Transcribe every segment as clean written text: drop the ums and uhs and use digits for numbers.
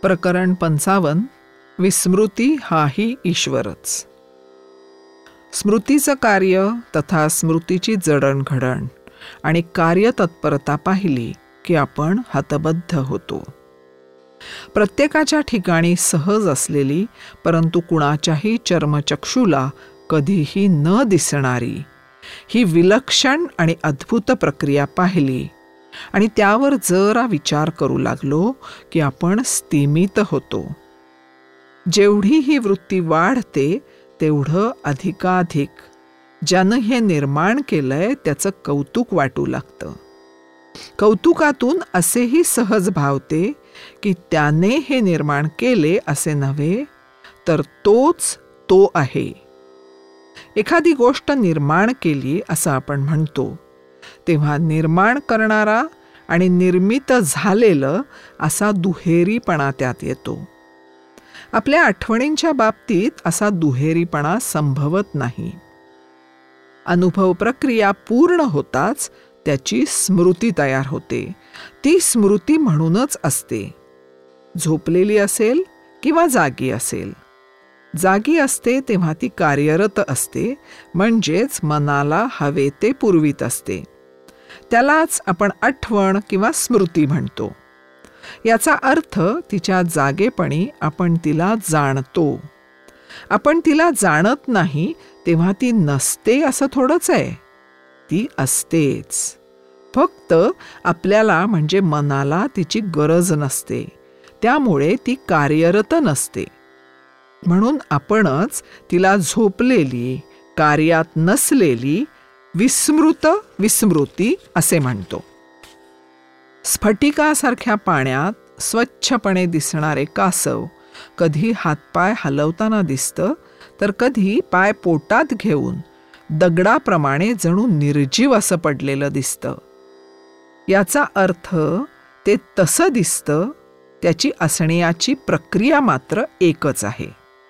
प्रकरण 55. विस्मृती हाही ईश्वरच. स्मृतीचं कार्य तथा स्मृतीची जडणघडण आणि कार्यतत्परता पाहिली की आपण हतबद्ध होतो. प्रत्येकाच्या ठिकाणी सहज असलेली परंतु कुणाच्याही चर्मचक्षुला कधीही न दिसणारी ही विलक्षण आणि अद्भुत प्रक्रिया पाहिली आणि त्यावर जरा विचार करू लागलो की आपण स्तिमित होतो. जेवढी ही वृत्ती वाढते तेवढं अधिकाधिक ज्यानं हे निर्माण केलंय त्याचं कौतुक वाटू लागतं. कौतुकातून असेही सहज भावते की त्याने हे निर्माण केले असे नव्हे तर तोच तो आहे. एखादी गोष्ट निर्माण केली असं आपण म्हणतो तेव्हा निर्माण करणारा आणि निर्मित झालेलं असा दुहेरीपणा त्यात येतो. आपल्या आठवणींच्या बाबतीत असा दुहेरीपणा संभवत नाही. अनुभव प्रक्रिया पूर्ण होताच त्याची स्मृती तयार होते. ती स्मृती म्हणूनच असते. झोपलेली असेल किंवा जागी असेल. जागी असते तेव्हा ती कार्यरत असते, म्हणजेच मनाला हवे ते पुरवीत असते. त्यालाच आपण आठवण किंवा स्मृती म्हणतो. याचा अर्थ तिच्या जागेपणी आपण तिला जाणतो. आपण तिला जाणत नाही तेव्हा ती नसते असं थोडंच आहे. ती असतेच. फक्त आपल्याला म्हणजे मनाला तिची गरज नसते, त्यामुळे ती कार्यरत नसते. म्हणून आपणच तिला झोपलेली, कार्यात नसलेली विस्मृत विस्मृती असे म्हणतो. स्फटिकासारख्या पाण्यात स्वच्छपणे दिसणारे कासव कधी हातपाय हलवताना दिसतं तर कधी पाय पोटात घेऊन दगडाप्रमाणे जणू निर्जीव असं पडलेलं दिसतं. याचा अर्थ ते तसं दिसतं, त्याची असण्याची प्रक्रिया मात्र एकच आहे.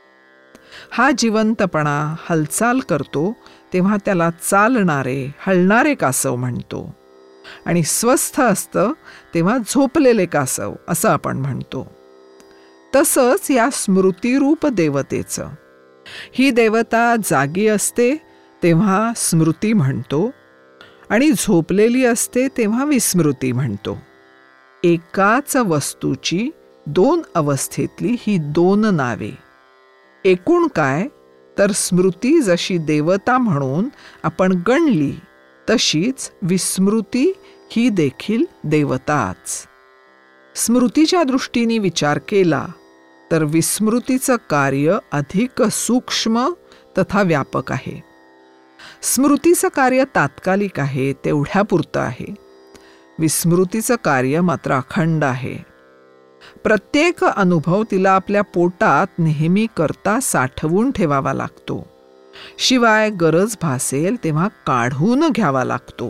हा जिवंतपणा हालचाल करतो तेव्हा त्याला चालणारे, हलणारे कासव म्हणतो आणि स्वस्थ असतं तेव्हा झोपलेले कासव असं आपण म्हणतो. तसंच या स्मृतिरूप देवतेचं. ही देवता जागी असते तेव्हा स्मृती म्हणतो आणि झोपलेली असते तेव्हा विस्मृती म्हणतो. एकाच वस्तूची दोन अवस्थेतली ही दोन नावे. एकूण काय तर स्मृती जशी देवता म्हणून आपण गणली तशीच विस्मृती ही देखील देवताच. स्मृतीच्या दृष्टीने विचार केला तर विस्मृतीचं कार्य अधिक सूक्ष्म तथा व्यापक आहे. स्मृतीचं कार्य तात्कालिक आहे, तेवढ्यापुरतं आहे. विस्मृतीचं कार्य मात्र अखंड आहे. प्रत्येक अनुभव तिला आपल्या पोटात नेहमी करता साठवून ठेवावा लागतो. शिवाय गरज भासेल तेव्हा काढून घ्यावा लागतो.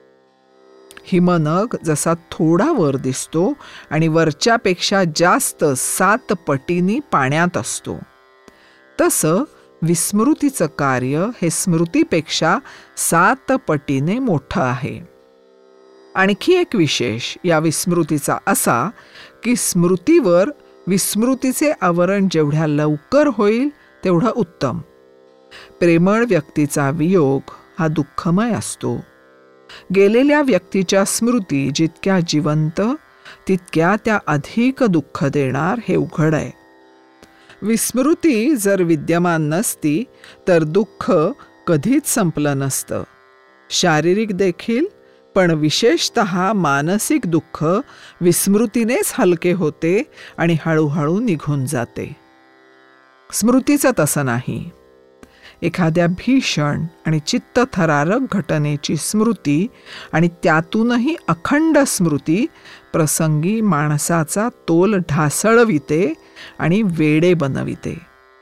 हिमनग जसा थोडा वर दिसतो आणि वरच्यापेक्षा जास्त 7 पटींनी पाण्यात असतो, तसं विस्मृतीचं कार्य हे स्मृतीपेक्षा 7 पटीने मोठं आहे. आणखी एक विशेष या विस्मृतीचा असा की स्मृतीवर विस्मृतीचे आवरण जेवढ्या लवकर होईल तेवढं उत्तम. प्रेमळ व्यक्तीचा वियोग हा दुःखमय असतो. गेलेल्या व्यक्तीच्या स्मृती जितक्या जिवंत तितक्या त्या अधिक दुःख देणार हे उघड आहे. विस्मृती जर विद्यमान नसती तर दुःख कधीच संपलं नसतं. शारीरिक देखील, पण विशेषतः मानसिक दुःख विस्मृतीनेच हलके होते आणि हळूहळू निघून जाते. स्मृतीचं तसं नाही. एखाद्या भीषण आणि चित्तथरारक घटनेची स्मृती आणि त्यातूनही अखंड स्मृती प्रसंगी माणसाचा तोल ढासळविते आणि वेडे बनविते.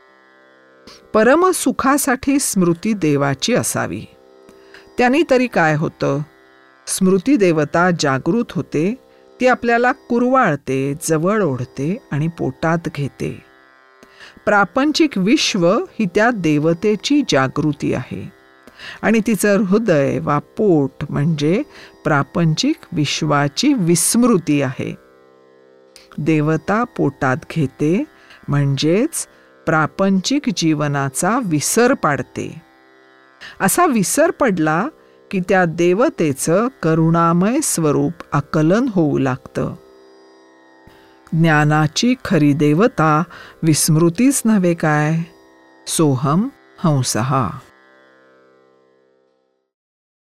परमसुखासाठी स्मृती देवाची असावी. त्याने तरी काय होतं? स्मृती देवता जागृत होते, ती आपल्याला कुरवाळते, जवळ ओढते आणि पोटात घेते. प्रापंचिक विश्व ही त्या देवतेची जागृती आहे आणि तिचं हृदय वा पोट म्हणजे प्रापंचिक विश्वाची विस्मृती आहे. देवता पोटात घेते, म्हणजेच प्रापंचिक जीवनाचा विसर पाडते. असा विसर पडला की त्या देवतेचं करुणामय स्वरूप आकलन होऊ लागतं. ज्ञानाची खरी देवता विस्मृतीच नव्हे काय, सोहम हंसहा.